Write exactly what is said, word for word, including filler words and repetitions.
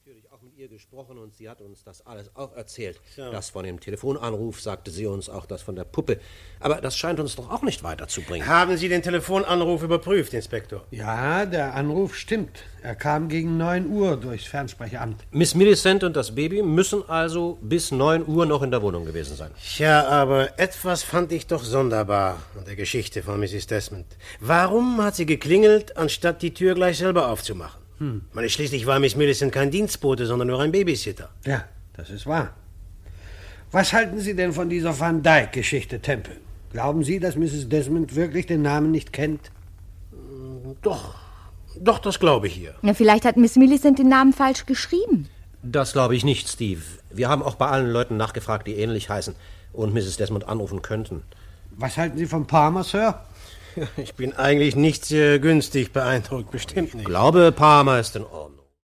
natürlich auch mit ihr gesprochen und sie hat uns das alles auch erzählt. Ja. Das von dem Telefonanruf sagte sie uns, auch das von der Puppe. Aber das scheint uns doch auch nicht weiterzubringen. Haben Sie den Telefonanruf überprüft, Inspektor? Ja, der Anruf stimmt. Er kam gegen neun Uhr durchs Fernsprecheramt. Miss Millicent und das Baby müssen also bis neun Uhr noch in der Wohnung gewesen sein. Ja, aber etwas fand ich doch sonderbar an der Geschichte von Misses Desmond. Warum hat sie geklingelt, anstatt die Tür gleich selber aufzumachen? Hm. Meine, schließlich war Miss Millicent kein Dienstbote, sondern nur ein Babysitter. Ja, das ist wahr. Was halten Sie denn von dieser Van Dyke-Geschichte, Temple? Glauben Sie, dass Misses Desmond wirklich den Namen nicht kennt? Doch, doch, das glaube ich ihr. Na, vielleicht hat Miss Millicent den Namen falsch geschrieben. Das glaube ich nicht, Steve. Wir haben auch bei allen Leuten nachgefragt, die ähnlich heißen und Misses Desmond anrufen könnten. Was halten Sie von Palmer, Sir? Ich bin eigentlich nicht sehr günstig beeindruckt, bestimmt nicht. Ich glaube, Palmer ist in Ordnung.